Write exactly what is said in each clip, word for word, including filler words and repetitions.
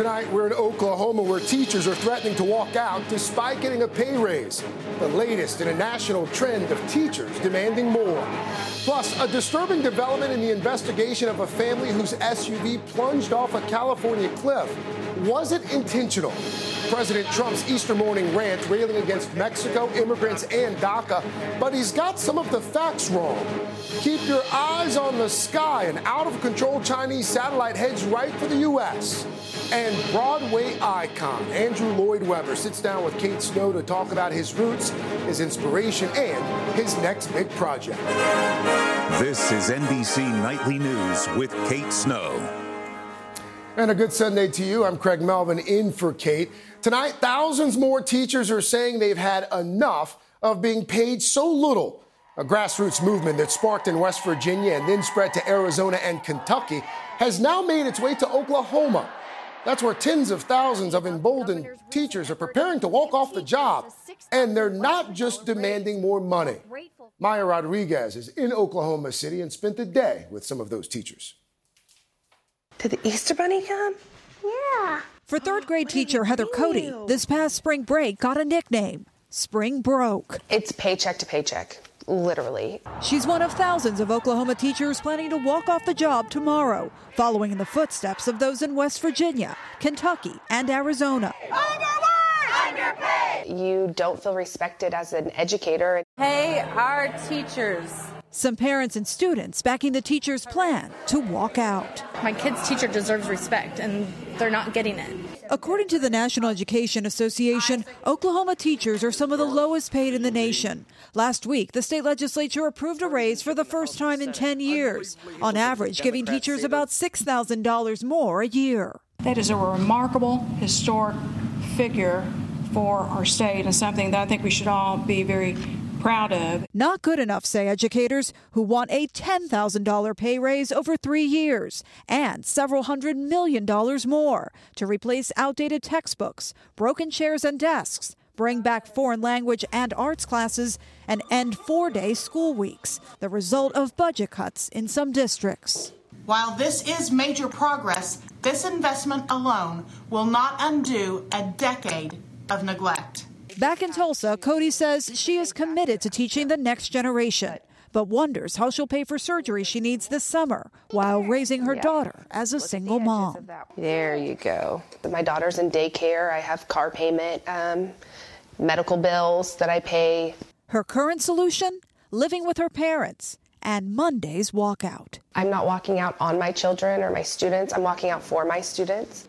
Tonight, we're in Oklahoma, where teachers are threatening to walk out despite getting a pay raise. The latest in a national trend of teachers demanding more. Plus, a disturbing development in the investigation of a family whose S U V plunged off a California cliff. Was it intentional? President Trump's Easter morning rant railing against Mexico, immigrants, and DACA, but he's got some of the facts wrong. Keep your eyes on the sky. An out-of-control Chinese satellite heads right for the U S And Broadway icon Andrew Lloyd Webber sits down with Kate Snow to talk about his roots, his inspiration, and his next big project. This is N B C Nightly News with Kate Snow. And a good Sunday to you. I'm Craig Melvin in for Kate. Tonight, thousands more teachers are saying they've had enough of being paid so little. A grassroots movement that sparked in West Virginia and then spread to Arizona and Kentucky has now made its way to Oklahoma. That's where tens of thousands of emboldened teachers are preparing to walk off the job. And they're not just demanding more money. Maya Rodriguez is in Oklahoma City and spent the day with some of those teachers. Did the Easter Bunny come? Yeah. For third grade teacher Heather Cody, this past spring break got a nickname, Spring Broke. It's paycheck to paycheck, literally. She's one of thousands of Oklahoma teachers planning to walk off the job tomorrow, following in the footsteps of those in West Virginia, Kentucky, and Arizona. Overworked! Underpaid! You don't feel respected as an educator. Pay our teachers. Some parents and students backing the teachers' plan to walk out. My kid's teacher deserves respect, and they're not getting it. According to the National Education Association, Oklahoma teachers are some of the lowest paid in the nation. Last week, the state legislature approved a raise for the first time in ten years, on average giving teachers about six thousand dollars more a year. That is a remarkable, historic figure for our state and something that I think we should all be very proud of. Not good enough, say educators, who want a ten thousand dollars pay raise over three years and several hundred million dollars more to replace outdated textbooks, broken chairs and desks, bring back foreign language and arts classes, and end four-day school weeks, the result of budget cuts in some districts. While this is major progress, this investment alone will not undo a decade of neglect. Back in Tulsa, Cody says she is committed to teaching the next generation, but wonders how she'll pay for surgery she needs this summer while raising her daughter as a single mom. There you go. My daughter's in daycare. I have car payment, um, medical bills that I pay. Her current solution? Living with her parents and Monday's walkout. I'm not walking out on my children or my students. I'm walking out for my students.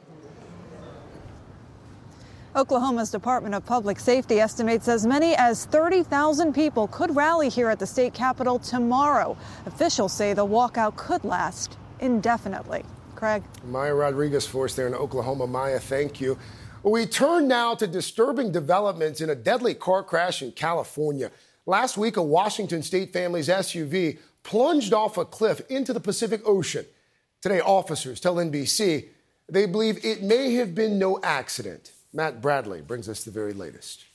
Oklahoma's Department of Public Safety estimates as many as thirty thousand people could rally here at the state capitol tomorrow. Officials say the walkout could last indefinitely. Craig. Maya Rodriguez for us there in Oklahoma. Maya, thank you. We turn now to disturbing developments in a deadly car crash in California. Last week, a Washington state family's S U V plunged off a cliff into the Pacific Ocean. Today, officers tell N B C they believe it may have been no accident. Matt Bradley brings us the very latest.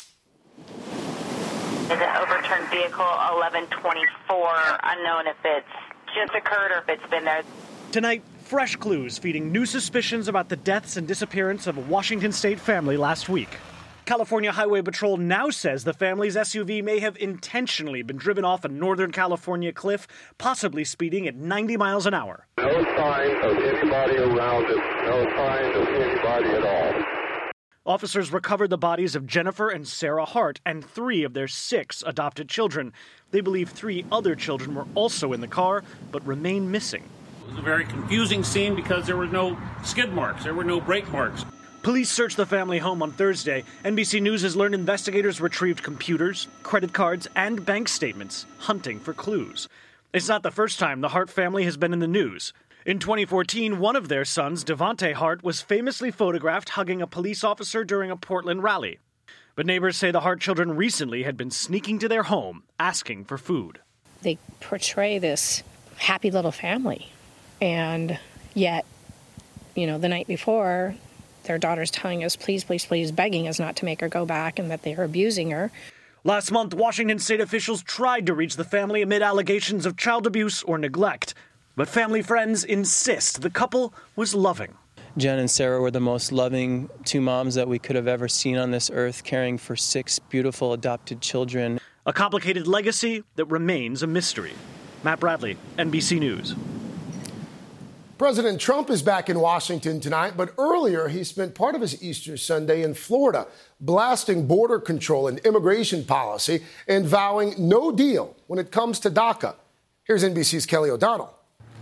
Is an overturned vehicle, eleven twenty-four, unknown if it's just occurred or if it's been there. Tonight, fresh clues feeding new suspicions about the deaths and disappearance of a Washington state family last week. California Highway Patrol now says the family's S U V may have intentionally been driven off a Northern California cliff, possibly speeding at ninety miles an hour. No sign of anybody around it, no sign of anybody at all. Officers recovered the bodies of Jennifer and Sarah Hart and three of their six adopted children. They believe three other children were also in the car, but remain missing. It was a very confusing scene because there were no skid marks, there were no brake marks. Police searched the family home on Thursday. N B C News has learned investigators retrieved computers, credit cards, and bank statements, hunting for clues. It's not the first time the Hart family has been in the news. In twenty fourteen, one of their sons, Devontae Hart, was famously photographed hugging a police officer during a Portland rally. But neighbors say the Hart children recently had been sneaking to their home, asking for food. They portray this happy little family, and yet, you know, the night before, their daughter's telling us, please, please, please, begging us not to make her go back and that they are abusing her. Last month, Washington state officials tried to reach the family amid allegations of child abuse or neglect. But family friends insist the couple was loving. Jen and Sarah were the most loving two moms that we could have ever seen on this earth, caring for six beautiful adopted children. A complicated legacy that remains a mystery. Matt Bradley, N B C News. President Trump is back in Washington tonight, but earlier he spent part of his Easter Sunday in Florida, blasting border control and immigration policy and vowing no deal when it comes to DACA. Here's N B C's Kelly O'Donnell.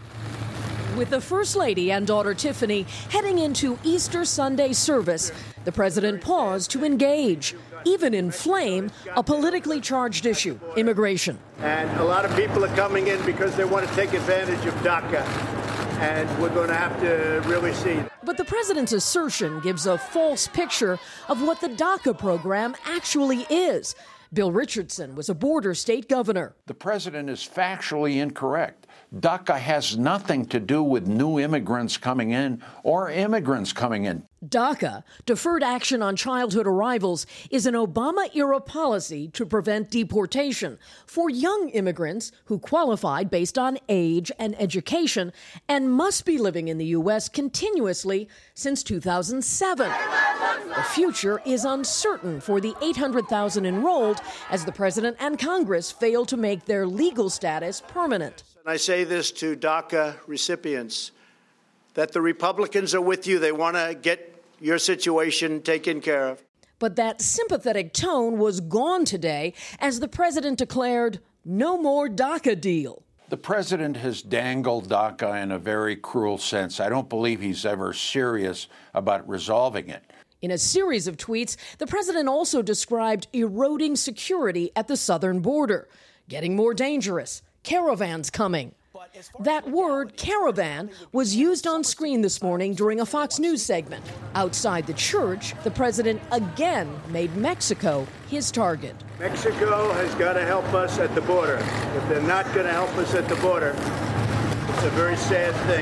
With the First Lady and daughter Tiffany heading into Easter Sunday service, the president paused to engage, even inflame a politically charged issue, immigration. And a lot of people are coming in because they want to take advantage of DACA, and we're going to have to really see. But the president's assertion gives a false picture of what the DACA program actually is. Bill Richardson was a border state governor. The president is factually incorrect. DACA has nothing to do with new immigrants coming in or immigrants coming in. DACA, Deferred Action on Childhood Arrivals, is an Obama-era policy to prevent deportation for young immigrants who qualified based on age and education and must be living in the U S continuously since two thousand seven. The future is uncertain for the eight hundred thousand enrolled as the president and Congress fail to make their legal status permanent. And I say this to DACA recipients, that the Republicans are with you. They want to get your situation taken care of. But that sympathetic tone was gone today as the president declared no more DACA deal. The president has dangled DACA in a very cruel sense. I don't believe he's ever serious about resolving it. In a series of tweets, the president also described eroding security at the southern border, getting more dangerous, caravans coming. That word, caravan, was used on screen this morning during a Fox News segment. Outside the church, the president again made Mexico his target. Mexico has got to help us at the border. If they're not going to help us at the border, it's a very sad thing.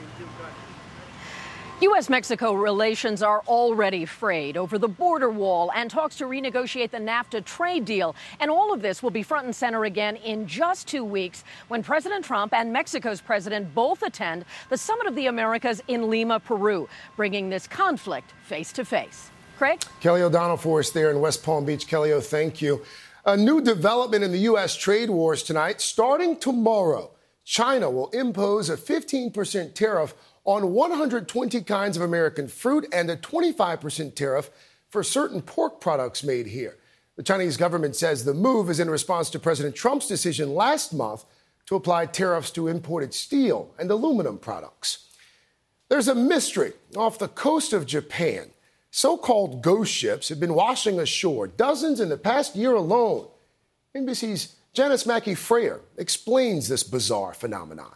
U S Mexico relations are already frayed over the border wall and talks to renegotiate the NAFTA trade deal. And all of this will be front and center again in just two weeks when President Trump and Mexico's president both attend the Summit of the Americas in Lima, Peru, bringing this conflict face to face. Craig? Kelly O'Donnell for us there in West Palm Beach. Kelly O, thank you. A new development in the U S trade wars tonight. Starting tomorrow, China will impose a fifteen percent tariff on one hundred twenty kinds of American fruit and a twenty-five percent tariff for certain pork products made here. The Chinese government says the move is in response to President Trump's decision last month to apply tariffs to imported steel and aluminum products. There's a mystery off the coast of Japan. So-called ghost ships have been washing ashore, dozens in the past year alone. N B C's Janice Mackey-Freyer explains this bizarre phenomenon.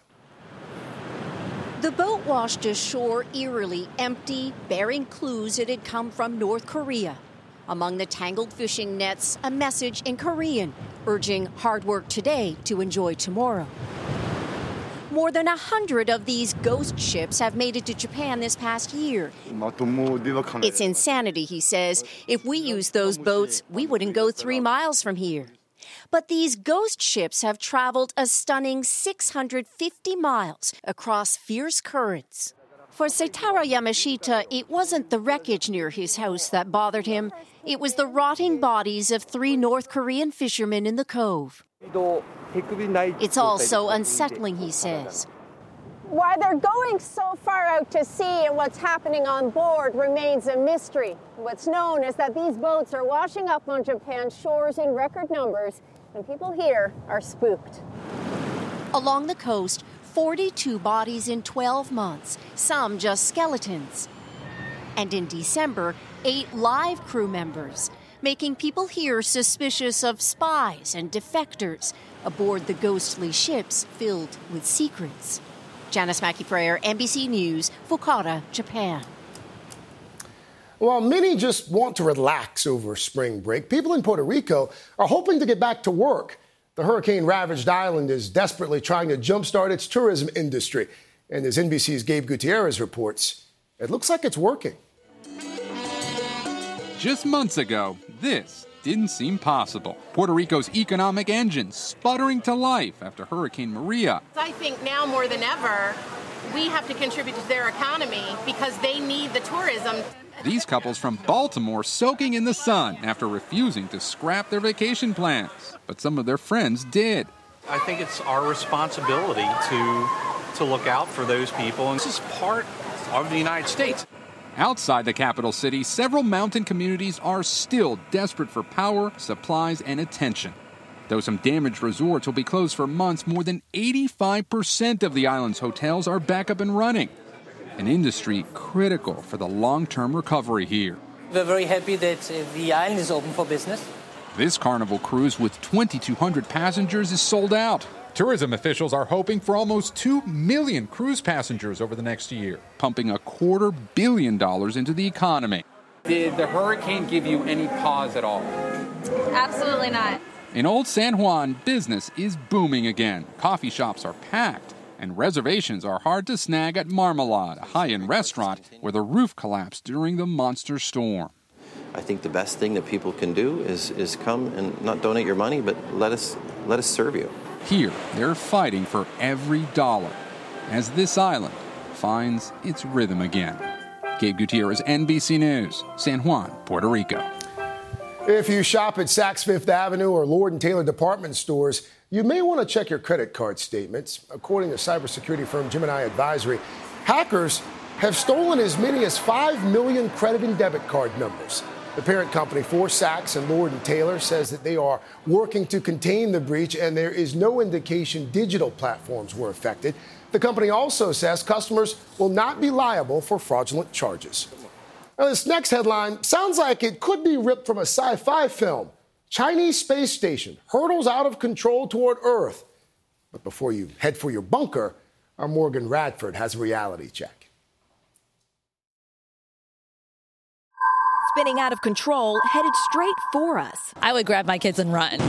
The boat washed ashore eerily empty, bearing clues it had come from North Korea. Among the tangled fishing nets, a message in Korean urging hard work today to enjoy tomorrow. More than a hundred of these ghost ships have made it to Japan this past year. It's insanity, he says. If we used those boats, we wouldn't go three miles from here. But these ghost ships have traveled a stunning six hundred fifty miles across fierce currents. For Seitaro Yamashita, it wasn't the wreckage near his house that bothered him. It was the rotting bodies of three North Korean fishermen in the cove. It's all so unsettling, he says. Why they're going so far out to sea and what's happening on board remains a mystery. What's known is that these boats are washing up on Japan's shores in record numbers, and people here are spooked. Along the coast, forty-two bodies in twelve months, some just skeletons. And in December, eight live crew members, making people here suspicious of spies and defectors aboard the ghostly ships filled with secrets. Janice Mackey-Freyer, N B C News, Fukuoka, Japan. While many just want to relax over spring break, people in Puerto Rico are hoping to get back to work. The hurricane-ravaged island is desperately trying to jumpstart its tourism industry. And as N B C's Gabe Gutierrez reports, it looks like it's working. Just months ago, this didn't seem possible. Puerto Rico's economic engine sputtering to life after Hurricane Maria. I think now more than ever, we have to contribute to their economy because they need the tourism. These couples from Baltimore soaking in the sun after refusing to scrap their vacation plans. But some of their friends did. I think it's our responsibility to, to look out for those people, and this is part of the United States. Outside the capital city, several mountain communities are still desperate for power, supplies, and attention. Though some damaged resorts will be closed for months, more than eighty-five percent of the island's hotels are back up and running. An industry critical for the long-term recovery here. We're very happy that uh, the island is open for business. This Carnival cruise with twenty-two hundred passengers is sold out. Tourism officials are hoping for almost two million cruise passengers over the next year, pumping a quarter billion dollars into the economy. Did the hurricane give you any pause at all? Absolutely not. In Old San Juan, business is booming again. Coffee shops are packed, and reservations are hard to snag at Marmalade, a high-end restaurant where the roof collapsed during the monster storm. I think the best thing that people can do is is come and not donate your money, but let us let us serve you. Here, they're fighting for every dollar as this island finds its rhythm again. Gabe Gutierrez, N B C News, San Juan, Puerto Rico. If you shop at Saks Fifth Avenue or Lord and Taylor department stores, you may want to check your credit card statements. According to cybersecurity firm Gemini Advisory, hackers have stolen as many as five million credit and debit card numbers. The parent company for Saks and Lord and Taylor says that they are working to contain the breach, and there is no indication digital platforms were affected. The company also says customers will not be liable for fraudulent charges. Now, this next headline sounds like it could be ripped from a sci-fi film. Chinese space station hurtles out of control toward Earth. But before you head for your bunker, our Morgan Radford has a reality check. Spinning out of control, headed straight for us. I would grab my kids and run.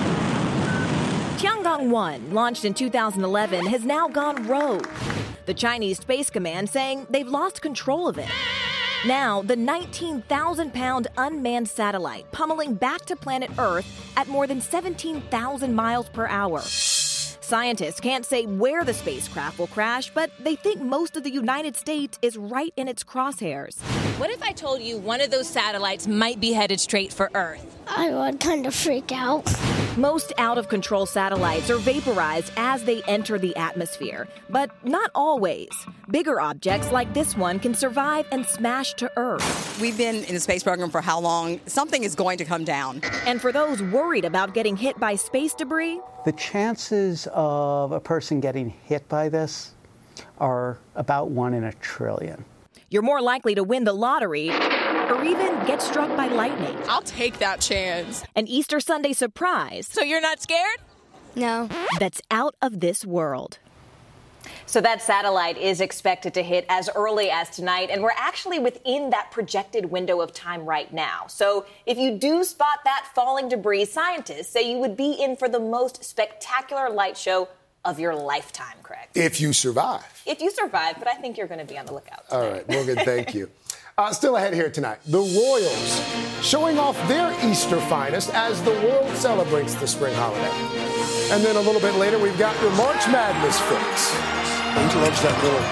Tiangong one, launched in two thousand eleven, has now gone rogue. The Chinese Space Command saying they've lost control of it. Now, the nineteen thousand pound unmanned satellite pummeling back to planet Earth at more than seventeen thousand miles per hour. Scientists can't say where the spacecraft will crash, but they think most of the United States is right in its crosshairs. What if I told you one of those satellites might be headed straight for Earth? I would kind of freak out. Most out-of-control satellites are vaporized as they enter the atmosphere, but not always. Bigger objects like this one can survive and smash to Earth. We've been in the space program for how long? Something is going to come down. And for those worried about getting hit by space debris, the chances of a person getting hit by this are about one in a trillion. You're more likely to win the lottery or even get struck by lightning. I'll take that chance. An Easter Sunday surprise. So you're not scared? No. That's out of this world. So that satellite is expected to hit as early as tonight, and we're actually within that projected window of time right now. So if you do spot that falling debris, scientists say you would be in for the most spectacular light show of your lifetime, Craig. If you survive. If you survive, but I think you're going to be on the lookout tonight. All right, Morgan, thank you. Uh, still ahead here tonight, the Royals showing off their Easter finest as the world celebrates the spring holiday. And then a little bit later, we've got your March Madness fix. He loves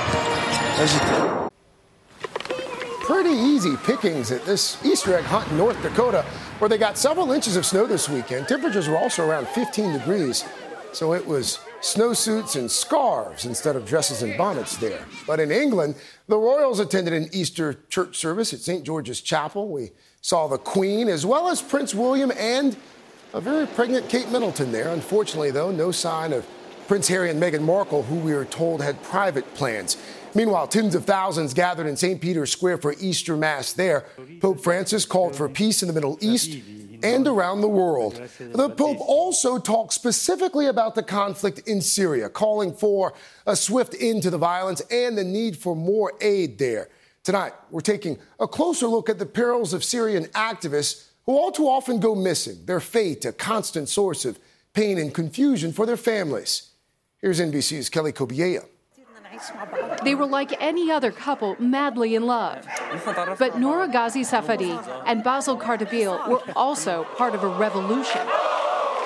that little. Pretty easy pickings at this Easter egg hunt in North Dakota, where they got several inches of snow this weekend. Temperatures were also around fifteen degrees, so it was snowsuits and scarves instead of dresses and bonnets there. But in England, the Royals attended an Easter church service at Saint George's Chapel. We saw the Queen as well as Prince William and a very pregnant Kate Middleton there. Unfortunately, though, no sign of Prince Harry and Meghan Markle, who we were told had private plans. Meanwhile, tens of thousands gathered in Saint Peter's Square for Easter Mass there. Pope Francis called for peace in the Middle East and around the world. The Pope also talked specifically about the conflict in Syria, calling for a swift end to the violence and the need for more aid there. Tonight, we're taking a closer look at the perils of Syrian activists who all too often go missing, their fate a constant source of pain and confusion for their families. Here's N B C's Kelly Kobiella. They were like any other couple, madly in love. But Noura Ghazi Safadi and Basil Kardabil were also part of a revolution.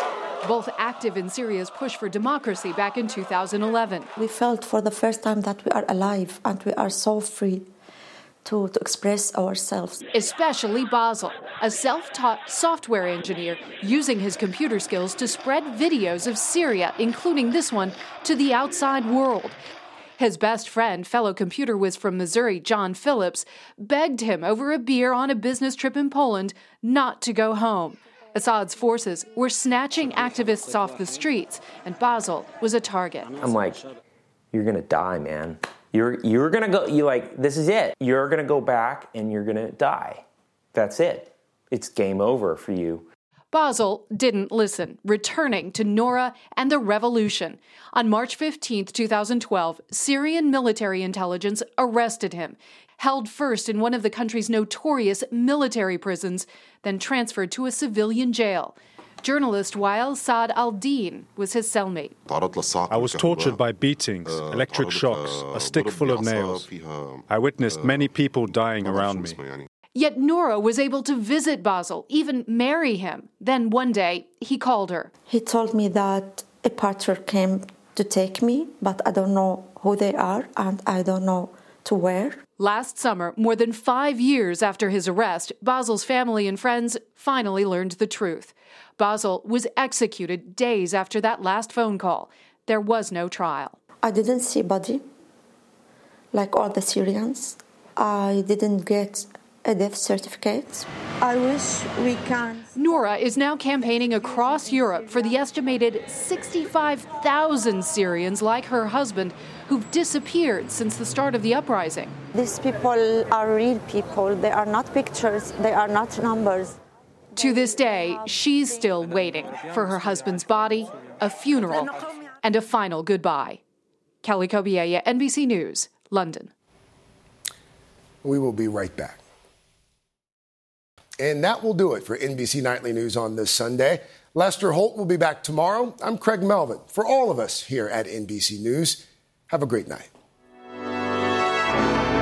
both active in Syria's push for democracy back in two thousand eleven. We felt for the first time that we are alive and we are so free to, to express ourselves. Especially Basil, a self-taught software engineer using his computer skills to spread videos of Syria, including this one, to the outside world. His best friend, fellow computer whiz from Missouri, John Phillips, begged him over a beer on a business trip in Poland not to go home. Assad's forces were snatching activists off the streets, and Basil was a target. I'm like, you're going to die, man. You're you're going to go, you like, this is it. You're going to go back and you're going to die. That's it. It's game over for you. Basil didn't listen, returning to Noura and the revolution. On March fifteenth, twenty twelve, Syrian military intelligence arrested him, held first in one of the country's notorious military prisons, then transferred to a civilian jail. Journalist Wael Saad al-Din was his cellmate. I was tortured by beatings, electric shocks, a stick full of nails. I witnessed many people dying around me. Yet Noura was able to visit Basil, even marry him. Then one day, he called her. He told me that a partner came to take me, but I don't know who they are and I don't know to where. Last summer, more than five years after his arrest, Basil's family and friends finally learned the truth. Basil was executed days after that last phone call. There was no trial. I didn't see body, like all the Syrians. I didn't get a death certificate. I wish we can. Noura is now campaigning across Europe for the estimated sixty-five thousand Syrians like her husband who've disappeared since the start of the uprising. These people are real people. They are not pictures. They are not numbers. To this day, she's still waiting for her husband's body, a funeral, and a final goodbye. Kelly Kobiella, N B C News, London. We will be right back. And that will do it for N B C Nightly News on this Sunday. Lester Holt will be back tomorrow. I'm Craig Melvin. For all of us here at N B C News, have a great night.